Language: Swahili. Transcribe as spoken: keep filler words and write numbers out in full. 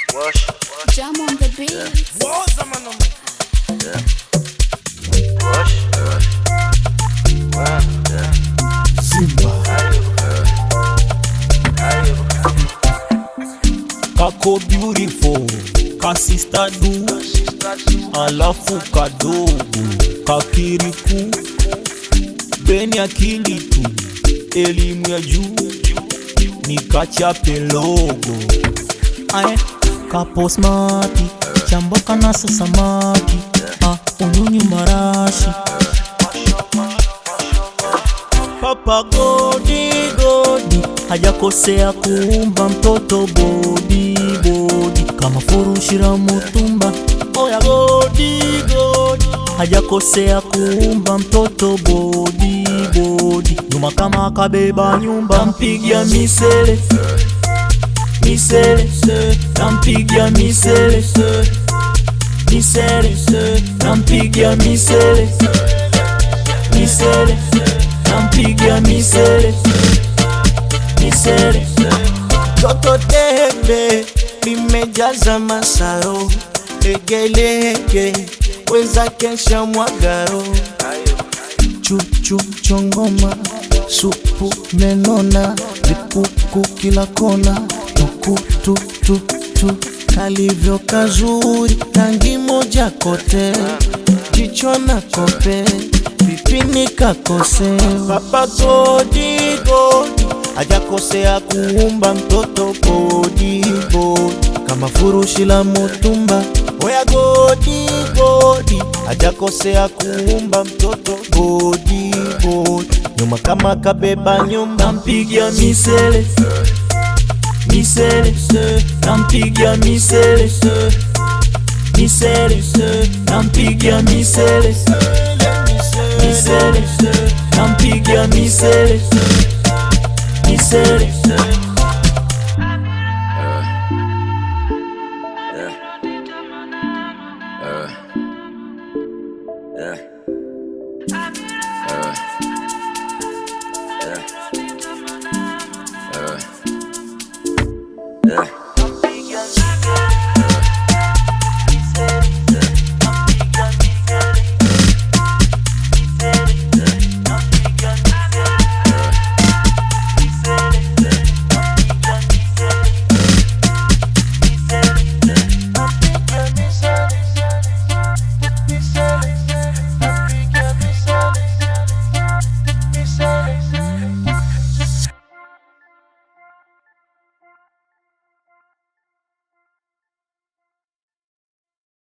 Wash. Jam on the beat. Woza mano. Yeah. Wash. Wow. Yeah. Simba. Kako beautiful, kasista du, alafu kadogo, kakiriku, beni akili tu, elimu ya juu, nikachape logo. Ae, kapo smati, chamboka na samaki, ah, unyunyu marashi. Papa godi godi, hajakosea kuumba mtoto bodi bodi, kama furushira mutumba. Oya godi godi, hajakosea kuumba mtoto bodi bodi, nyuma kama kabeba nyumba. Nampigia misele misele, nampigia misele misele, nampigia misele misele, nampigia misele misele. Toto tebe limejaza masaro, legelege weza kesha mwagaro. Chuchu chongoma, supu menona, vikuku kila kona, tuku tu tu tu, kalivyo kazuri, tangi moja kote, jicho na kope, vipini kakose. Papa godi godi, hajakosea kuumba mtoto bodi bodi, kama furushi la mutumba. Oya godi godi, hajakosea kuumba mtoto bodi bodi, nyuma kama kabeba nyumba. Nampigia misele misele, nampigia misele misele, nampigia misele misele, nampigia misele misele.